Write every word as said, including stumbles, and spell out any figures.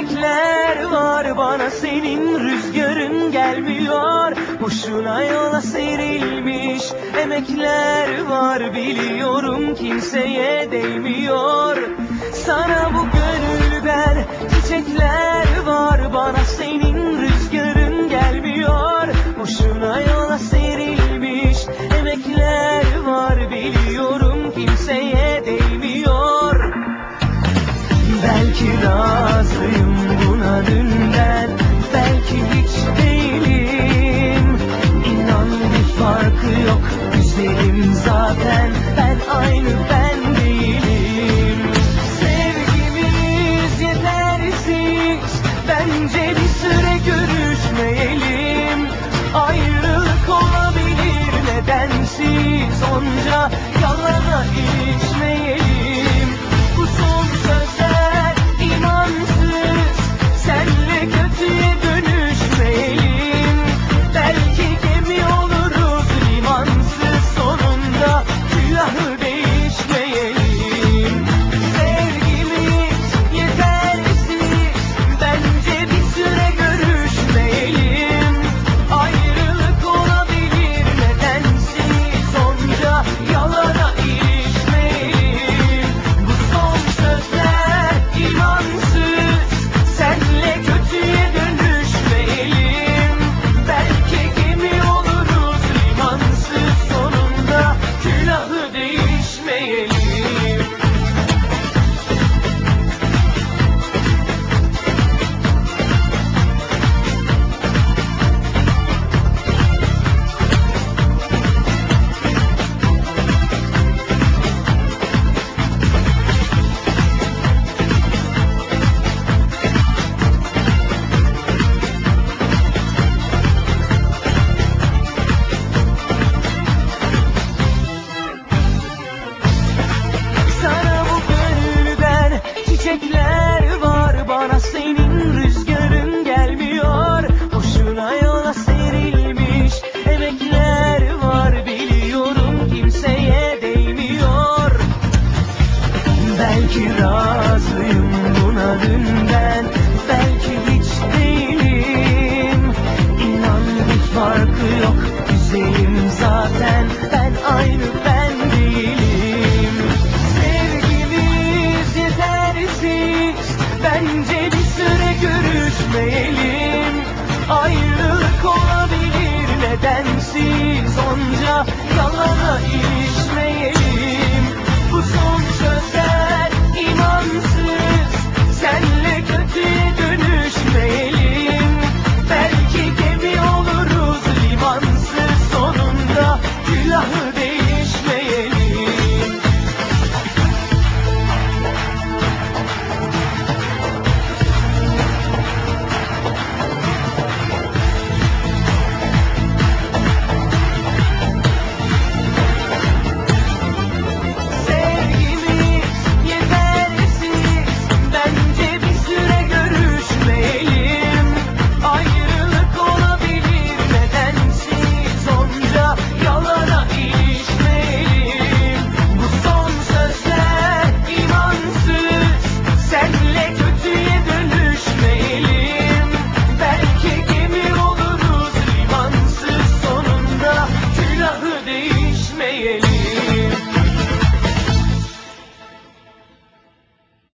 Çiçekler var bana, senin rüzgarın gelmiyor. Boşuna yola serilmiş emekler var, biliyorum kimseye değmiyor. Sana bu gönülden çiçekler var bana, senin rüzgarın gelmiyor. Boşuna yola serilmiş emekler var, biliyorum kimseye değmiyor. Belki razıyım buna dünden, belki hiç değilim. İnan bir farkı yok, güzelim zaten, ben aynı ben değilim. Sevgimiz yetersiz, bence bir süre görüşmeyelim. Ayrılık olabilir nedensiz, onca yalana ilişmeyelim. Bu son sözler imansız, senle kötüye dönüşmeyelim. Belki gemi oluruz limansız, sonunda külahı değişmeyelim. Sevgimiz yetersiz, bence bir süre görüşmeyelim. Ayrılık olabilir nedensiz, onca yalana ilişmeyelim. Bu son sözler imansız, senle kötüye dönüşmeyelim. Belki gemi oluruz limansız, sonunda külahı değişmeyelim.